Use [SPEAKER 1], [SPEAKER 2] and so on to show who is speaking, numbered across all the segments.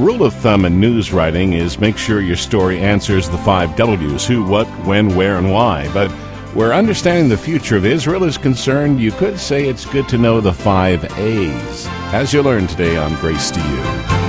[SPEAKER 1] rule of thumb in news writing is make sure your story answers the 5 W's: who, what, when, where, and why. But where understanding the future of Israel is concerned, you could say it's good to know the 5 A's, as you'll learn today on Grace to You.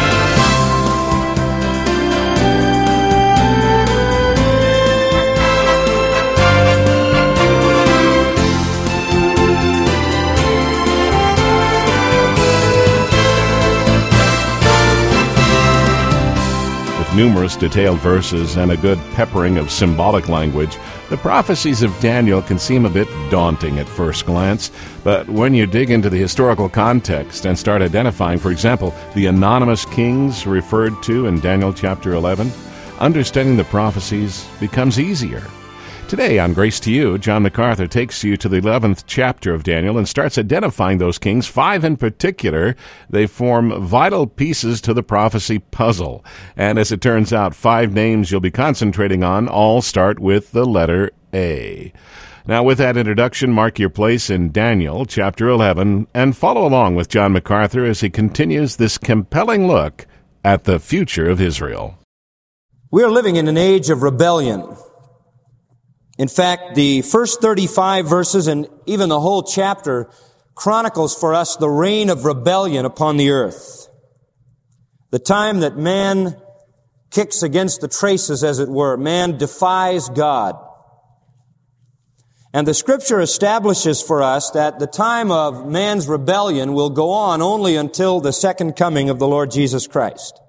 [SPEAKER 1] Numerous detailed verses and a good peppering of symbolic language, the prophecies of Daniel can seem a bit daunting at first glance, but when you dig into the historical context and start identifying, for example, the anonymous kings referred to in Daniel chapter 11, understanding the prophecies becomes easier. Today on Grace to You, John MacArthur takes you to the 11th chapter of Daniel and starts identifying those kings, 5 in particular. They form vital pieces to the prophecy puzzle. And as it turns out, 5 names you'll be concentrating on all start with the letter A. Now, with that introduction, mark your place in Daniel chapter 11 and follow along with John MacArthur as he continues this compelling look at the future of Israel.
[SPEAKER 2] We are living in an age of rebellion. In fact, the first 35 verses and even the whole chapter chronicles for us the reign of rebellion upon the earth. The time that man kicks against the traces, as it were. Man defies God. And the Scripture establishes for us that the time of man's rebellion will go on only until the second coming of the Lord Jesus Christ.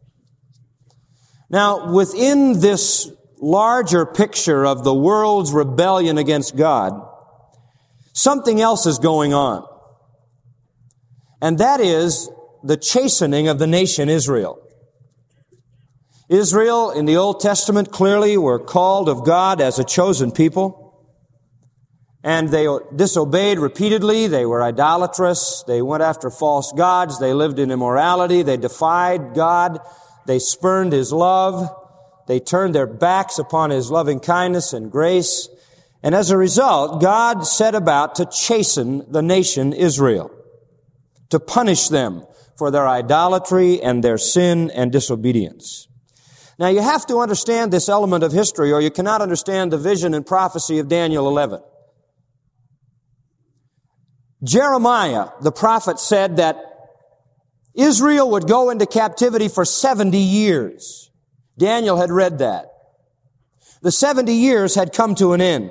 [SPEAKER 2] Now, within this larger picture of the world's rebellion against God, something else is going on. And that is the chastening of the nation Israel. Israel, in the Old Testament, clearly were called of God as a chosen people. And they disobeyed repeatedly. They were idolatrous. They went after false gods. They lived in immorality. They defied God. They spurned His love. They turned their backs upon His loving kindness and grace. And as a result, God set about to chasten the nation Israel, to punish them for their idolatry and their sin and disobedience. Now, you have to understand this element of history, or you cannot understand the vision and prophecy of Daniel 11. Jeremiah, the prophet, said that Israel would go into captivity for 70 years. Daniel had read that. The 70 years had come to an end.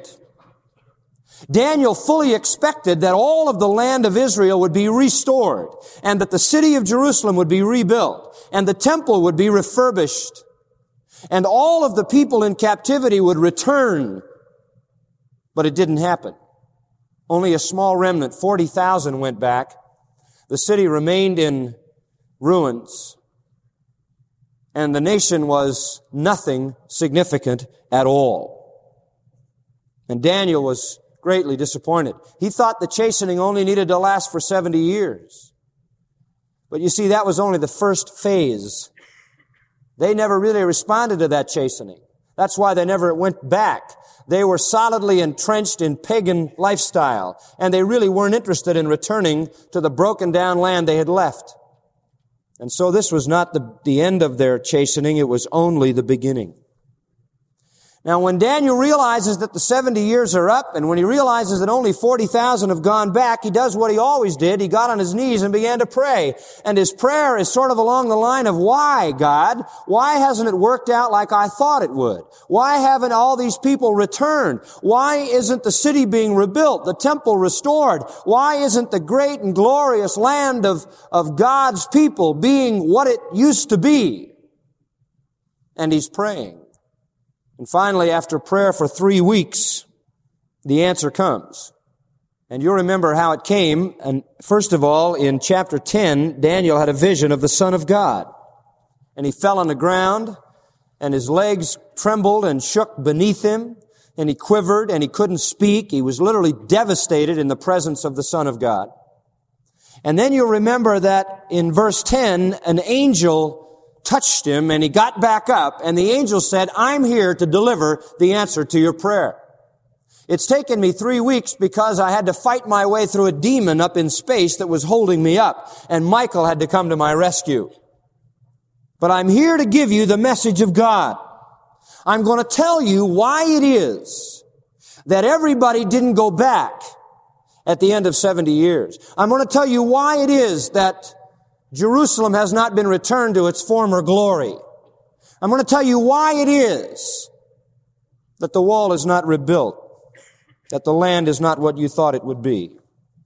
[SPEAKER 2] Daniel fully expected that all of the land of Israel would be restored, and that the city of Jerusalem would be rebuilt, and the temple would be refurbished, and all of the people in captivity would return. But it didn't happen. Only a small remnant, 40,000, went back. The city remained in ruins. And the nation was nothing significant at all. And Daniel was greatly disappointed. He thought the chastening only needed to last for 70 years. But you see, that was only the first phase. They never really responded to that chastening. That's why they never went back. They were solidly entrenched in pagan lifestyle, and they really weren't interested in returning to the broken down land they had left. And so this was not the end of their chastening, it was only the beginning. Now, when Daniel realizes that the 70 years are up, and when he realizes that only 40,000 have gone back, he does what he always did. He got on his knees and began to pray. And his prayer is sort of along the line of, why, God? Why hasn't it worked out like I thought it would? Why haven't all these people returned? Why isn't the city being rebuilt, the temple restored? Why isn't the great and glorious land of God's people being what it used to be? And he's praying. And finally, after prayer for 3 weeks, the answer comes. And you'll remember how it came. And first of all, in chapter 10, Daniel had a vision of the Son of God. And he fell on the ground, and his legs trembled and shook beneath him, and he quivered, and he couldn't speak. He was literally devastated in the presence of the Son of God. And then you'll remember that in verse 10, an angel touched him, and he got back up, and the angel said, I'm here to deliver the answer to your prayer. It's taken me 3 weeks because I had to fight my way through a demon up in space that was holding me up, and Michael had to come to my rescue. But I'm here to give you the message of God. I'm going to tell you why it is that everybody didn't go back at the end of 70 years. I'm going to tell you why it is that Jerusalem has not been returned to its former glory. I'm going to tell you why it is that the wall is not rebuilt, that the land is not what you thought it would be.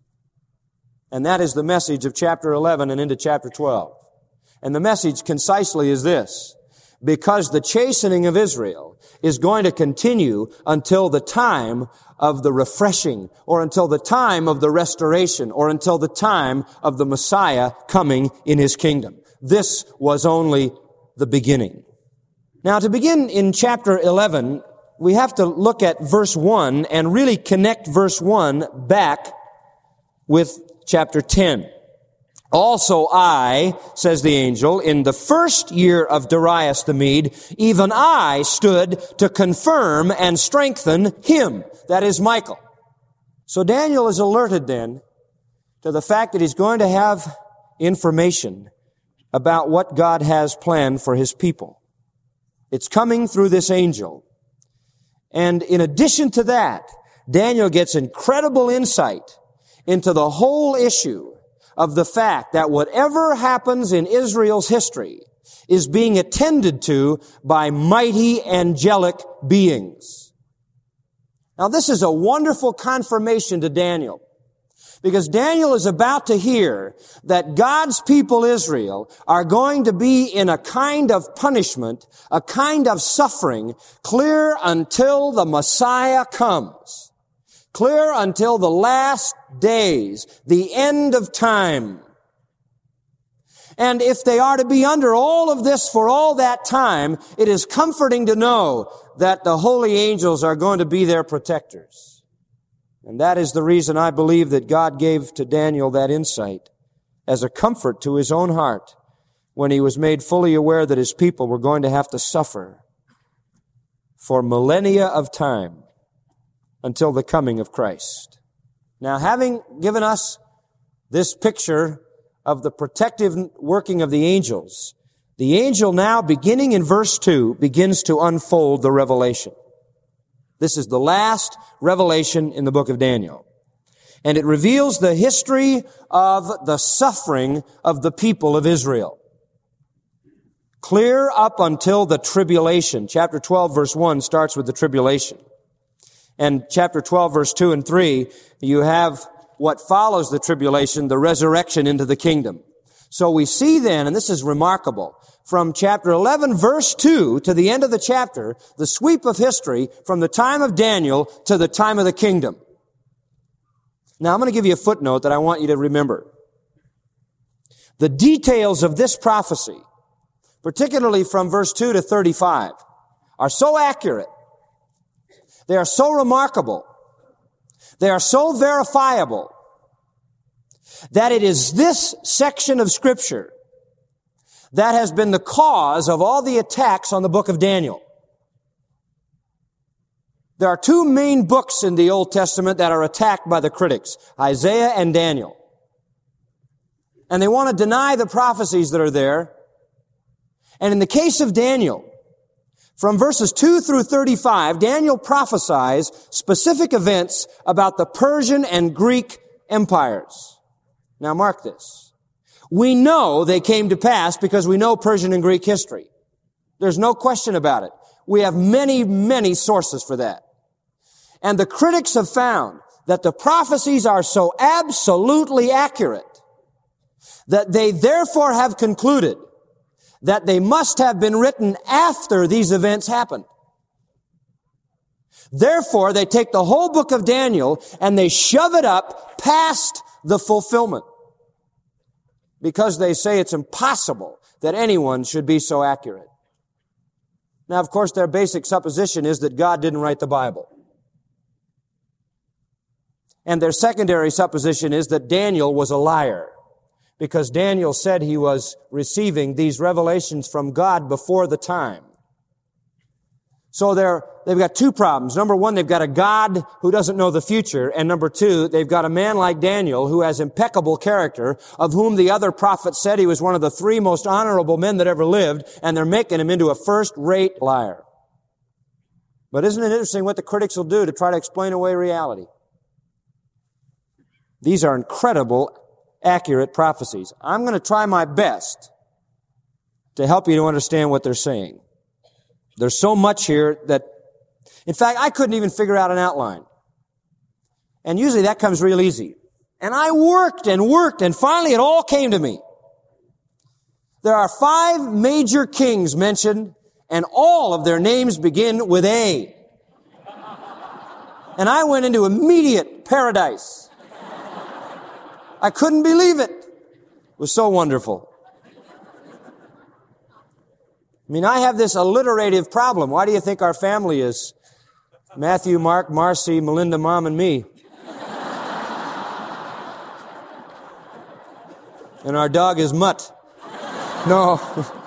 [SPEAKER 2] And that is the message of chapter 11 and into chapter 12. And the message concisely is this: because the chastening of Israel is going to continue until the time of the refreshing, or until the time of the restoration, or until the time of the Messiah coming in His kingdom. This was only the beginning. Now, to begin in chapter 11, we have to look at verse 1 and really connect verse 1 back with chapter 10. Also I, says the angel, in the first year of Darius the Mede, even I stood to confirm and strengthen him. That is Michael. So Daniel is alerted then to the fact that he's going to have information about what God has planned for His people. It's coming through this angel. And in addition to that, Daniel gets incredible insight into the whole issue of the fact that whatever happens in Israel's history is being attended to by mighty angelic beings. Now, this is a wonderful confirmation to Daniel, because Daniel is about to hear that God's people Israel are going to be in a kind of punishment, a kind of suffering, clear until the Messiah comes. Clear until the last days, the end of time. And if they are to be under all of this for all that time, it is comforting to know that the holy angels are going to be their protectors. And that is the reason I believe that God gave to Daniel that insight as a comfort to his own heart when he was made fully aware that his people were going to have to suffer for millennia of time until the coming of Christ. Now, having given us this picture of the protective working of the angels, the angel now, beginning in verse 2, begins to unfold the revelation. This is the last revelation in the book of Daniel. And it reveals the history of the suffering of the people of Israel. Clear up until the tribulation. Chapter 12, verse 1 starts with the tribulation. And chapter 12, verse 2 and 3, you have what follows the tribulation, the resurrection into the kingdom. So we see then, and this is remarkable, from chapter 11, verse 2 to the end of the chapter, the sweep of history from the time of Daniel to the time of the kingdom. Now, I'm going to give you a footnote that I want you to remember. The details of this prophecy, particularly from verse 2 to 35, are so accurate. They are so remarkable. They are so verifiable that it is this section of Scripture that has been the cause of all the attacks on the book of Daniel. There are two main books in the Old Testament that are attacked by the critics, Isaiah and Daniel. And they want to deny the prophecies that are there. And in the case of Daniel, from verses 2 through 35, Daniel prophesies specific events about the Persian and Greek empires. Now mark this. We know they came to pass because we know Persian and Greek history. There's no question about it. We have many, many sources for that. And the critics have found that the prophecies are so absolutely accurate that they therefore have concluded that they must have been written after these events happened. Therefore, they take the whole book of Daniel and they shove it up past the fulfillment, because they say it's impossible that anyone should be so accurate. Now, of course, their basic supposition is that God didn't write the Bible. And their secondary supposition is that Daniel was a liar, because Daniel said he was receiving these revelations from God before the time. So they've got two problems. Number one, they've got a God who doesn't know the future. And number two, they've got a man like Daniel who has impeccable character, of whom the other prophets said he was one of the three most honorable men that ever lived, and they're making him into a first-rate liar. But isn't it interesting what the critics will do to try to explain away reality? These are incredible, accurate prophecies. I'm going to try my best to help you to understand what they're saying. There's so much here that, in fact, I couldn't even figure out an outline. And usually that comes real easy. And I worked, and finally it all came to me. There are 5 major kings mentioned, and all of their names begin with A. And I went into immediate paradise. I couldn't believe it. It was so wonderful. I mean, I have this alliterative problem. Why do you think our family is Matthew, Mark, Marcy, Melinda, Mom, and me? And our dog is Mutt. No.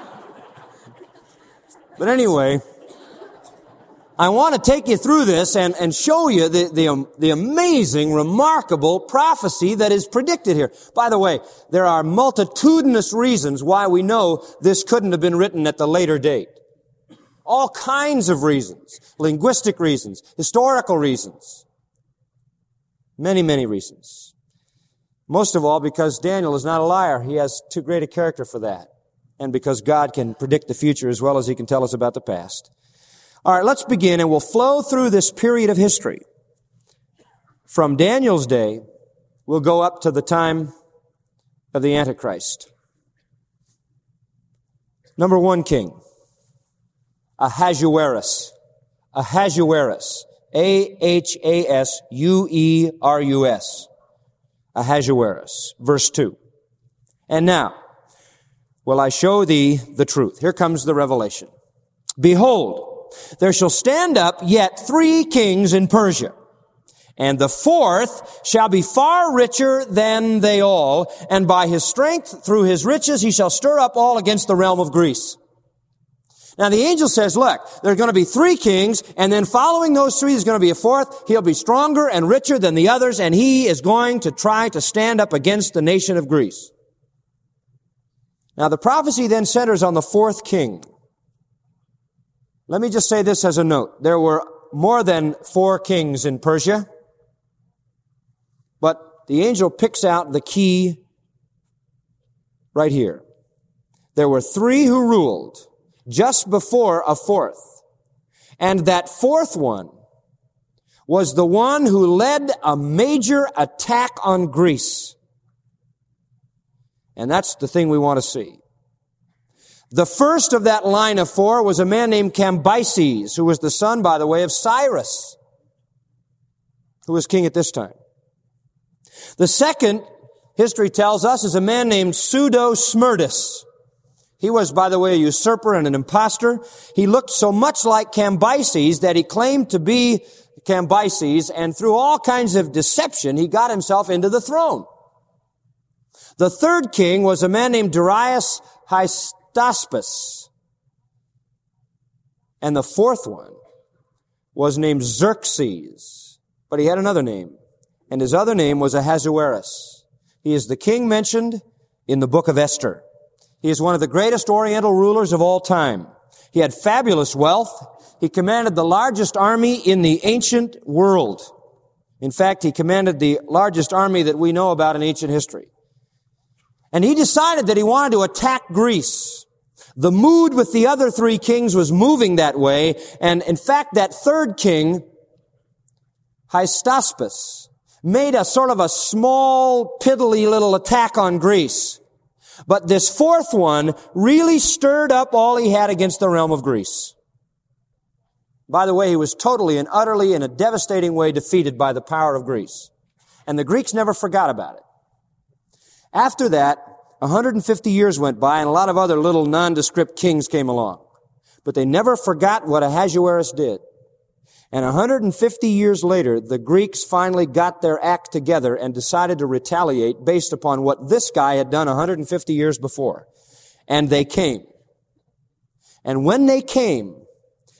[SPEAKER 2] But anyway, I want to take you through this and show you the amazing, remarkable prophecy that is predicted here. By the way, there are multitudinous reasons why we know this couldn't have been written at the later date. All kinds of reasons. Linguistic reasons. Historical reasons. Many, many reasons. Most of all because Daniel is not a liar. He has too great a character for that. And because God can predict the future as well as He can tell us about the past. All right, let's begin, and we'll flow through this period of history. From Daniel's day, we'll go up to the time of the Antichrist. Number 1 king, Ahasuerus. Ahasuerus. Ahasuerus. Ahasuerus. Verse 2. And now, will I show thee the truth. Here comes the revelation. Behold, there shall stand up yet 3 kings in Persia, and the 4th shall be far richer than they all, and by his strength, through his riches, he shall stir up all against the realm of Greece. Now the angel says, look, there are going to be 3 kings, and then following those 3, there's going to be a 4th. He'll be stronger and richer than the others, and he is going to try to stand up against the nation of Greece. Now the prophecy then centers on the 4th king. Let me just say this as a note. There were more than 4 kings in Persia, but the angel picks out the key right here. There were 3 who ruled just before a 4th. And that 4th one was the one who led a major attack on Greece. And that's the thing we want to see. The first of that line of 4 was a man named Cambyses, who was the son, by the way, of Cyrus, who was king at this time. The second, history tells us, is a man named Pseudo-Smerdis. He was, by the way, a usurper and an impostor. He looked so much like Cambyses that he claimed to be Cambyses, and through all kinds of deception, he got himself into the throne. The third king was a man named Darius Hystaspes. And the 4th one was named Xerxes. But he had another name. And his other name was Ahasuerus. He is the king mentioned in the book of Esther. He is one of the greatest Oriental rulers of all time. He had fabulous wealth. He commanded the largest army in the ancient world. In fact, he commanded the largest army that we know about in ancient history. And he decided that he wanted to attack Greece. The mood with the other 3 kings was moving that way. And in fact, that third king, Hystaspes, made a sort of a small, piddly little attack on Greece. But this 4th one really stirred up all he had against the realm of Greece. By the way, he was totally and utterly in a devastating way defeated by the power of Greece. And the Greeks never forgot about it. After that, 150 years went by and a lot of other little nondescript kings came along. But they never forgot what Ahasuerus did. And 150 years later, the Greeks finally got their act together and decided to retaliate based upon what this guy had done 150 years before. And they came. And when they came,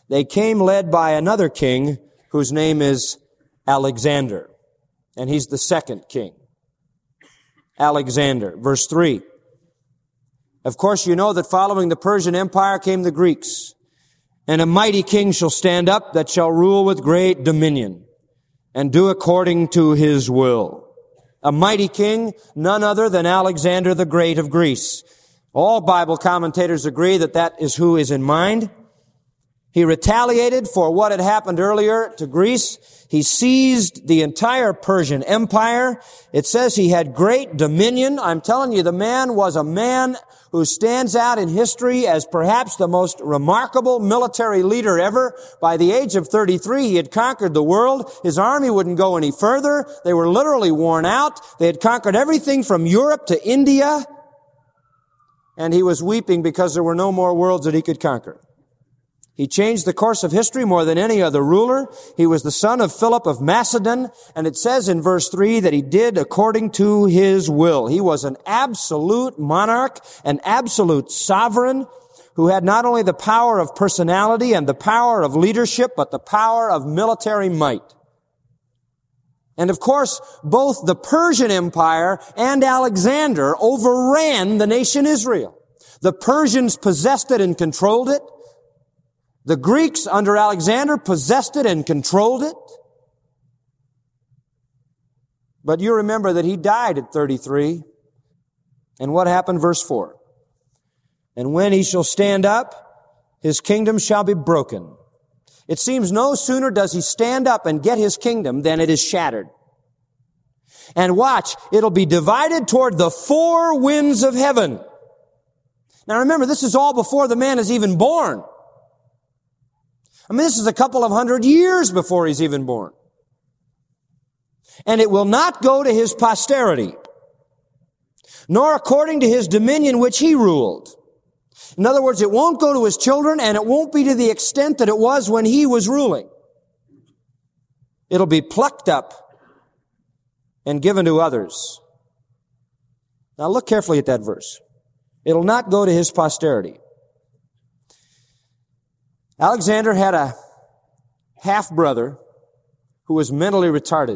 [SPEAKER 2] They came led by another king whose name is Alexander. And he's the second king. Alexander. Verse 3. Of course, you know that following the Persian Empire came the Greeks. And a mighty king shall stand up that shall rule with great dominion and do according to his will. A mighty king, none other than Alexander the Great of Greece. All Bible commentators agree that that is who is in mind. He retaliated for what had happened earlier to Greece. He seized the entire Persian Empire. It says he had great dominion. I'm telling you, the man was a man who stands out in history as perhaps the most remarkable military leader ever. By the age of 33, he had conquered the world. His army wouldn't go any further. They were literally worn out. They had conquered everything from Europe to India. And he was weeping because there were no more worlds that he could conquer. He changed the course of history more than any other ruler. He was the son of Philip of Macedon, and it says in verse 3 that he did according to his will. He was an absolute monarch, an absolute sovereign, who had not only the power of personality and the power of leadership, but the power of military might. And of course, both the Persian Empire and Alexander overran the nation Israel. The Persians possessed it and controlled it. The Greeks under Alexander possessed it and controlled it. But you remember that he died at 33. And what happened? Verse 4. And when he shall stand up, his kingdom shall be broken. It seems no sooner does he stand up and get his kingdom than it is shattered. And watch, it'll be divided toward the four winds of heaven. Now remember, this is all before the man is even born. I mean, this is a couple of 100 years before he's even born. And it will not go to his posterity, nor according to his dominion which he ruled. In other words, it won't go to his children, and it won't be to the extent that it was when he was ruling. It'll be plucked up and given to others. Now look carefully at that verse. It'll not go to his posterity. Alexander had a half-brother who was mentally retarded.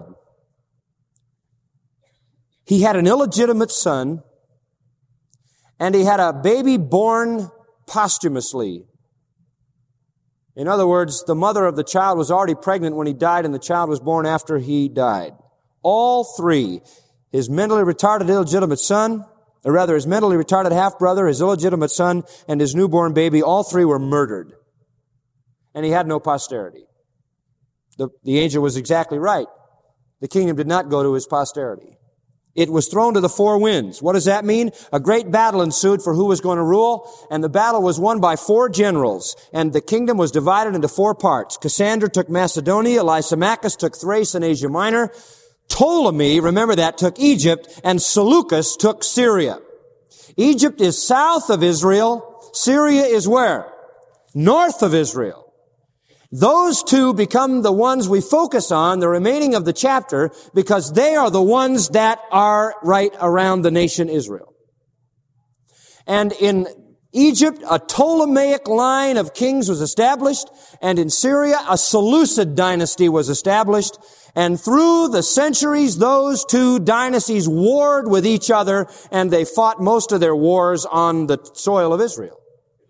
[SPEAKER 2] He had an illegitimate son, and he had a baby born posthumously. In other words, the mother of the child was already pregnant when he died, and the child was born after he died. All three, his mentally retarded illegitimate son, or rather his mentally retarded half-brother, his illegitimate son, and his newborn baby, all three were murdered. And he had no posterity. The angel was exactly right. The kingdom did not go to his posterity. It was thrown to the four winds. What does that mean? A great battle ensued for who was going to rule, and the battle was won by four generals, and the kingdom was divided into four parts. Cassander took Macedonia, Lysimachus took Thrace and Asia Minor, Ptolemy, remember that, took Egypt, and Seleucus took Syria. Egypt is south of Israel. Syria is where? North of Israel. Those two become the ones we focus on, the remaining of the chapter, because they are the ones that are right around the nation Israel. And in Egypt, a Ptolemaic line of kings was established, and in Syria, a Seleucid dynasty was established. And through the centuries, those two dynasties warred with each other, and they fought most of their wars on the soil of Israel.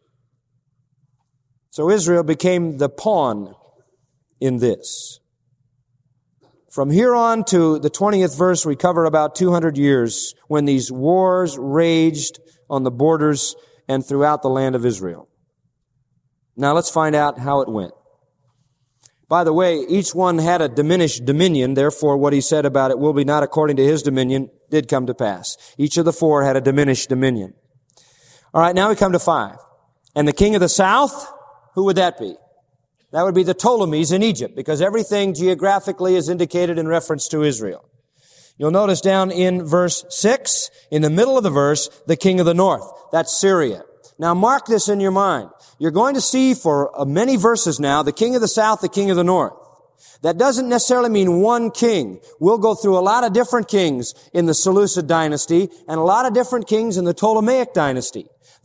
[SPEAKER 2] So Israel became the pawn in this. From here on to the 20th verse, we cover about 200 years when these wars raged on the borders and throughout the land of Israel. Now let's find out how it went. By the way, each one had a diminished dominion, therefore what he said about it will be not according to his dominion did come to pass. Each of the four had a diminished dominion. All right, now we come to 5. And the king of the south, who would that be? That would be the Ptolemies in Egypt, because everything geographically is indicated in reference to Israel. You'll notice down in verse 6, in the middle of the verse, the king of the north. That's Syria. Now mark this in your mind. You're going to see for many verses now, the king of the south, the king of the north. That doesn't necessarily mean one king. We'll go through a lot of different kings in the Seleucid dynasty and a lot of different kings in the Ptolemaic dynasty.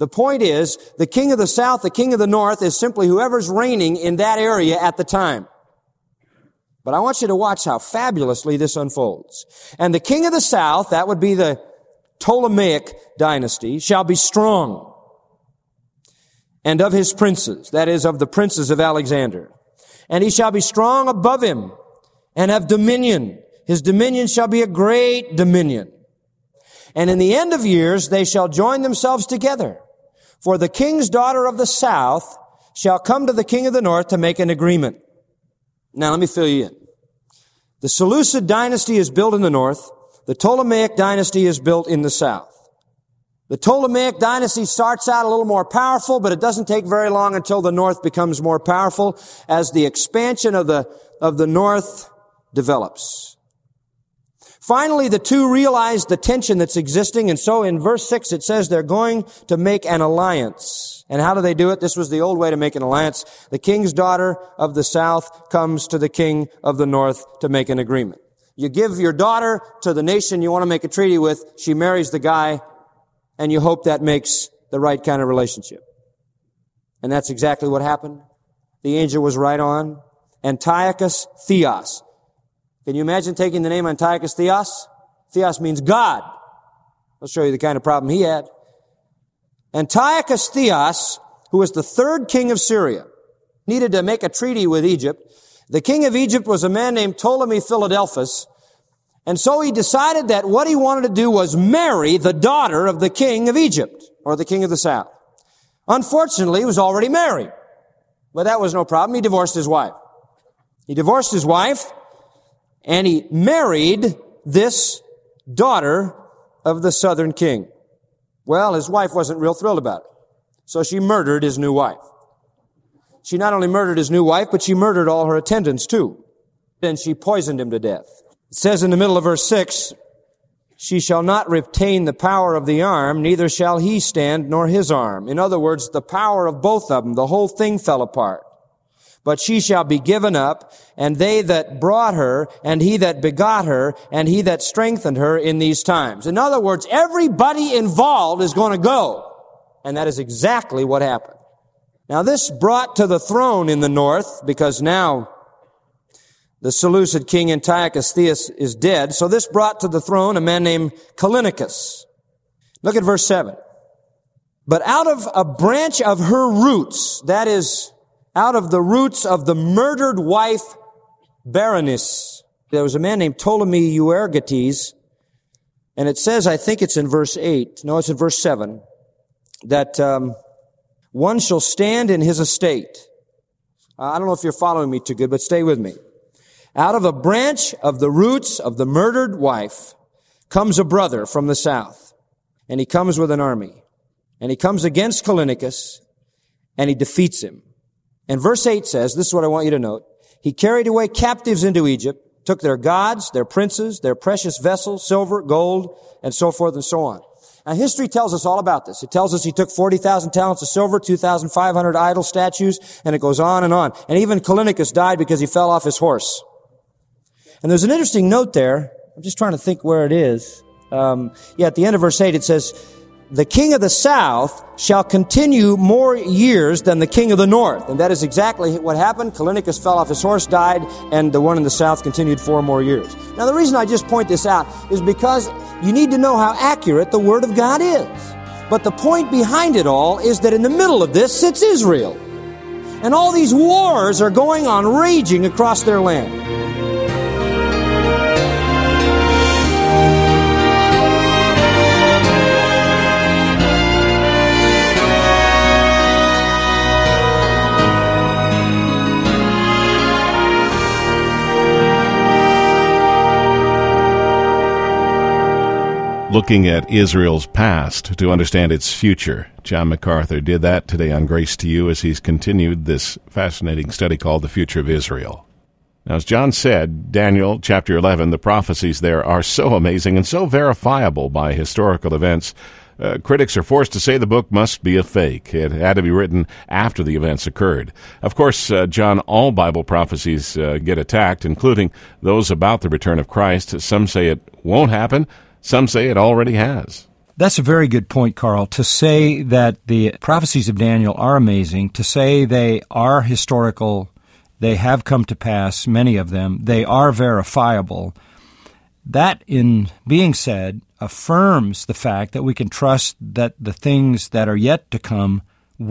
[SPEAKER 2] The point is, the king of the south, the king of the north is simply whoever's reigning in that area at the time. But I want you to watch how fabulously this unfolds. And the king of the south, that would be the Ptolemaic dynasty, shall be strong. And of his princes, that is, of the princes of Alexander. And he shall be strong above him and have dominion. His dominion shall be a great dominion. And in the end of years, they shall join themselves together. For the king's daughter of the south shall come to the king of the north to make an agreement. Now let me fill you in. The Seleucid dynasty is built in the north. The Ptolemaic dynasty is built in the south. The Ptolemaic dynasty starts out a little more powerful, but it doesn't take very long until the north becomes more powerful as the expansion of the north develops. Finally, the two realize the tension that's existing, and so in verse 6 it says they're going to make an alliance. And how do they do it? This was the old way to make an alliance. The king's daughter of the south comes to the king of the north to make an agreement. You give your daughter to the nation you want to make a treaty with, she marries the guy, and you hope that makes the right kind of relationship. And that's exactly what happened. The angel was right on. Antiochus Theos. Can you imagine taking the name Antiochus Theos? Theos means God. I'll show you the kind of problem he had. Antiochus Theos, who was the third king of Syria, needed to make a treaty with Egypt. The king of Egypt was a man named Ptolemy Philadelphus, and so he decided that what he wanted to do was marry the daughter of the king of Egypt, or the king of the south. Unfortunately, he was already married, but that was no problem. He divorced his wife. And he married this daughter of the southern king. Well, his wife wasn't real thrilled about it. So she murdered his new wife. She not only murdered his new wife, but she murdered all her attendants too. And she poisoned him to death. It says in the middle of verse 6, she shall not retain the power of the arm, neither shall he stand nor his arm. In other words, the power of both of them, the whole thing fell apart. But she shall be given up, and they that brought her, and he that begot her, and he that strengthened her in these times. In other words, everybody involved is going to go. And that is exactly what happened. Now this brought to the throne in the north, because now the Seleucid king Antiochus Theos is dead. So this brought to the throne a man named Callinicus. Look at verse 7. But out of a branch of her roots, that is, out of the roots of the murdered wife Berenice, there was a man named Ptolemy Euergetes, and it says, I think it's in verse 8, no, it's in verse 7, that one shall stand in his estate. I don't know if you're following me too good, but stay with me. Out of a branch of the roots of the murdered wife comes a brother from the south, and he comes with an army, and he comes against Callinicus, and he defeats him. And verse 8 says, this is what I want you to note, he carried away captives into Egypt, took their gods, their princes, their precious vessels, silver, gold, and so forth and so on. Now history tells us all about this. It tells us he took 40,000 talents of silver, 2,500 idol statues, and it goes on and on. And even Callinicus died because he fell off his horse. And there's an interesting note there. I'm just trying to think where it is. At the end of verse 8 it says, the king of the south shall continue more years than the king of the north. And that is exactly what happened. Callinicus fell off his horse, died, and the one in the south continued 4 more years. Now the reason I just point this out is because you need to know how accurate the Word of God is. But the point behind it all is that in the middle of this sits Israel. And all these wars are going on, raging across their land.
[SPEAKER 1] Looking at Israel's past to understand its future. John MacArthur did that today on Grace to You as he's continued this fascinating study called The Future of Israel. Now, as John said, Daniel chapter 11, the prophecies there are so amazing and so verifiable by historical events. Critics are forced to say the book must be a fake. It had to be written after the events occurred. Of course, John, all Bible prophecies get attacked, including those about the return of Christ. Some say it won't happen. Some say it already has.
[SPEAKER 3] That's a very good point, Carl. To say that the prophecies of Daniel are amazing, to say they are historical, they have come to pass, many of them, they are verifiable, that, in being said, affirms the fact that we can trust that the things that are yet to come,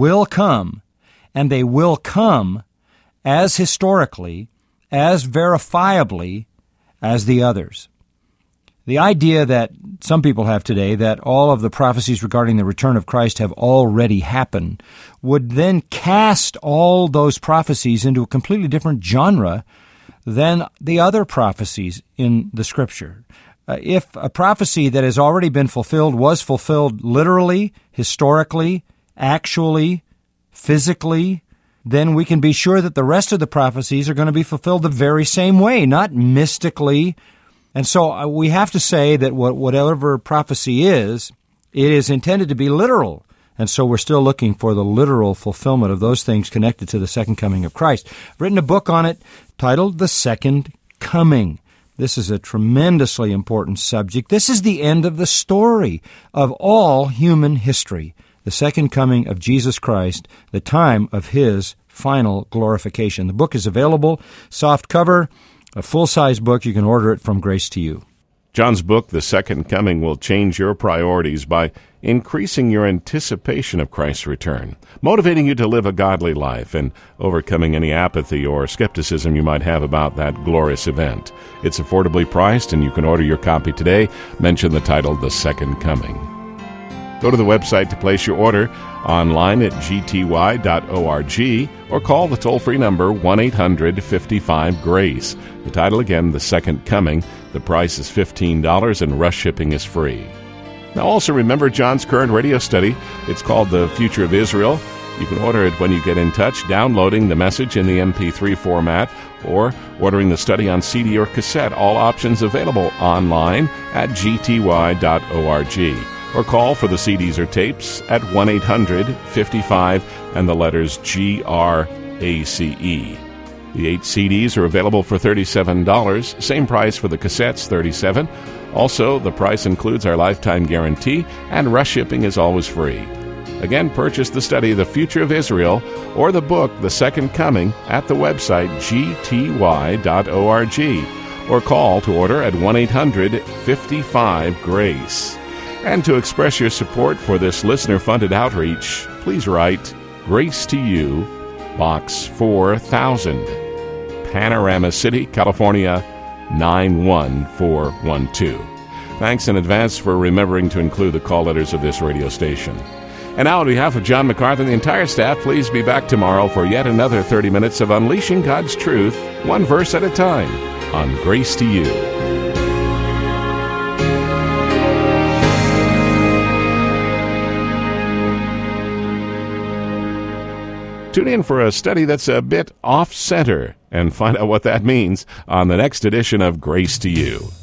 [SPEAKER 3] and they will come as historically, as verifiably as the others. The idea that some people have today that all of the prophecies regarding the return of Christ have already happened would then cast all those prophecies into a completely different genre than the other prophecies in the Scripture. If a prophecy that has already been fulfilled was fulfilled literally, historically, actually, physically, then we can be sure that the rest of the prophecies are going to be fulfilled the very same way, not mystically. And so we have to say that whatever prophecy is, it is intended to be literal. And so we're still looking for the literal fulfillment of those things connected to the second coming of Christ. I've written a book on it titled The Second Coming. This is a tremendously important subject. This is the end of the story of all human history. The second coming of Jesus Christ, the time of His final glorification. The book is available, soft cover, a full-size book. You can order it from Grace to You.
[SPEAKER 1] John's book, The Second Coming, will change your priorities by increasing your anticipation of Christ's return, motivating you to live a godly life, and overcoming any apathy or skepticism you might have about that glorious event. It's affordably priced, and you can order your copy today. Mention the title, The Second Coming. Go to the website to place your order, online at gty.org, or call the toll-free number 1-800-55-GRACE. The title again, The Second Coming. The price is $15 and rush shipping is free. Now also remember John's current radio study. It's called The Future of Israel. You can order it when you get in touch, downloading the message in the MP3 format, or ordering the study on CD or cassette. All options available online at gty.org. Or call for the CDs or tapes at 1-800-55 and the letters GRACE. The 8 CDs are available for $37. Same price for the cassettes, $37. Also, the price includes our lifetime guarantee, and rush shipping is always free. Again, purchase the study, The Future of Israel, or the book, The Second Coming, at the website gty.org, or call to order at 1-800-55-GRACE. And to express your support for this listener-funded outreach, please write Grace to You, Box 4000, Panorama City, California, 91412. Thanks in advance for remembering to include the call letters of this radio station. And now, on behalf of John MacArthur and the entire staff, please be back tomorrow for yet another 30 minutes of unleashing God's truth, one verse at a time, on Grace to You. Tune in for a study that's a bit off-center and find out what that means on the next edition of Grace to You.